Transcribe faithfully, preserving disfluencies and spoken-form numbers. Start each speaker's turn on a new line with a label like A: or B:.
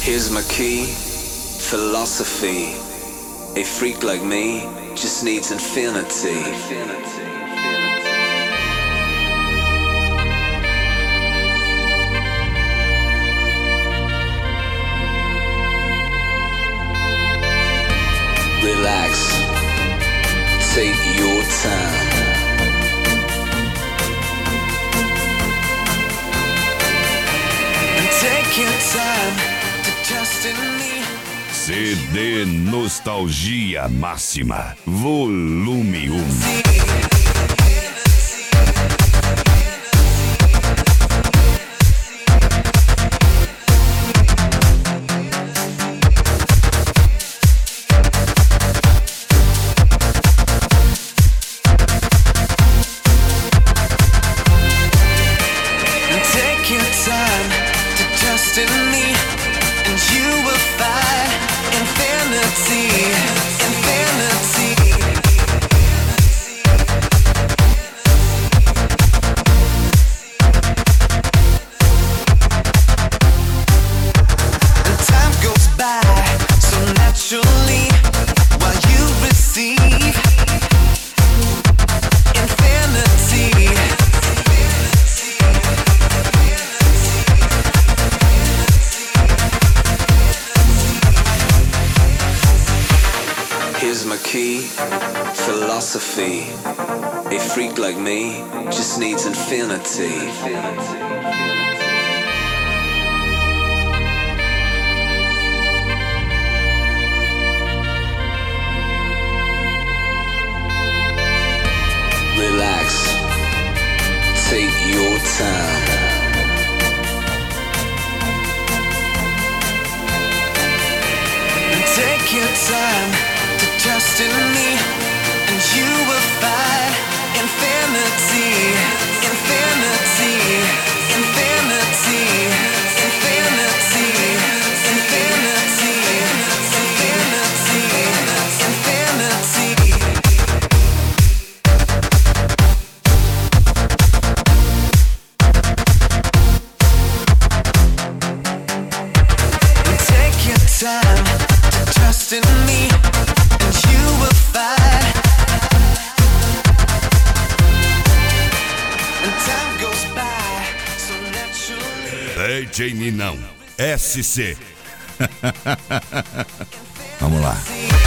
A: Here's my key, philosophy. A freak like me just needs infinity. Relax, take your time. And take your time to trust in me.
B: C D Nostalgia Máxima, volume um.
A: Philosophy. A freak like me just needs infinity. Relax, take your time. And take your time to trust in me. You will find infinity, infinity, infinity, infinity, infinity, infinity, infinity. Take your time to trust in me, and you will find.
B: D J Ninão, S C. Vamos lá.